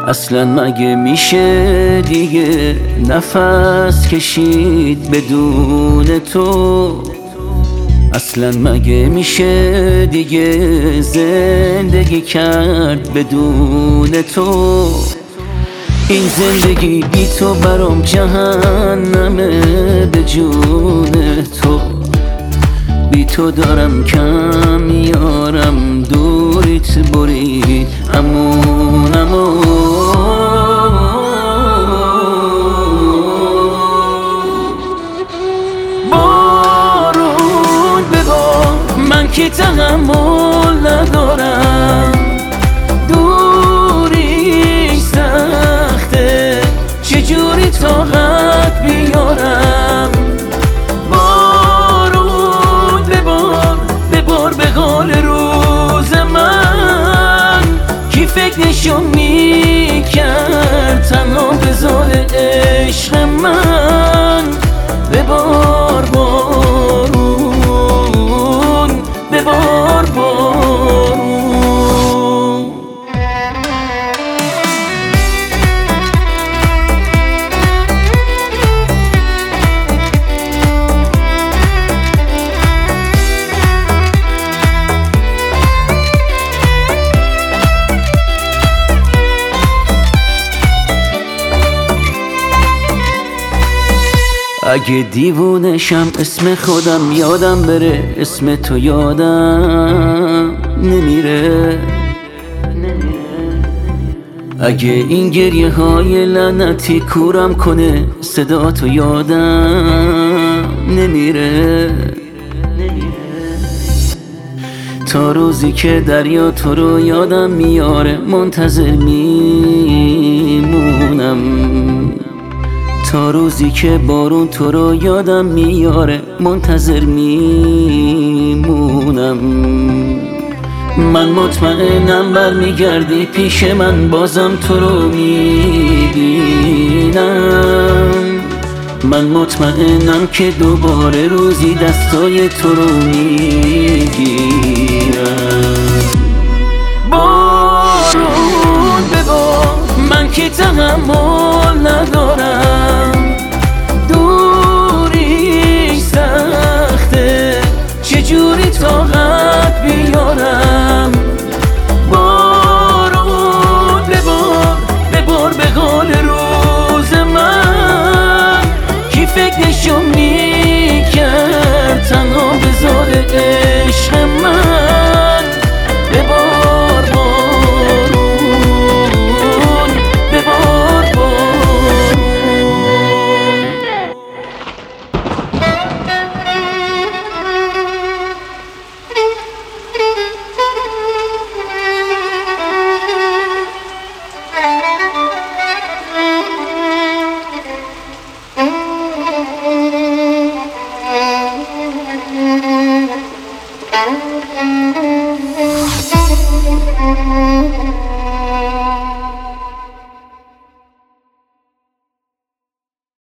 اصلا مگه میشه دیگه نفس کشید بدون تو؟ اصلا مگه میشه دیگه زندگی کرد بدون تو؟ این زندگی بی تو برام جهنمه به جون تو. بی تو دارم کم میارم دوریت برید امون بارون ببار من که تحمل ندارم، دوری سخته چجوری طاقت بیارم. بارون ببار به حال روز من، کی فکرشو میکرد تنها بذار عشق من. ببار بارون ببار بارون. اگه دیوونشم اسم خودم یادم بره، اسم تو یادم نمیره. اگه این گریه های لعنتی کورم کنه، صدا تو یادم نمیره. تا روزی که دریا تو رو یادم میاره منتظر میمونم. تا روزی که بارون تو رو یادم میاره منتظر میمونم. من مطمئنم برمیگردی پیش من، بازم تو رو میبینم. من مطمئنم که دوباره روزی دستای تو رو میگیرم. بارون ببار من که تحمل ندارم، دوری سخته چجوری طاقت بیارم. بارون ببار به حال روز من، کی فکرشو میکرد تنها بذار عشق من. ببار بارون ببار بارون. Thank you.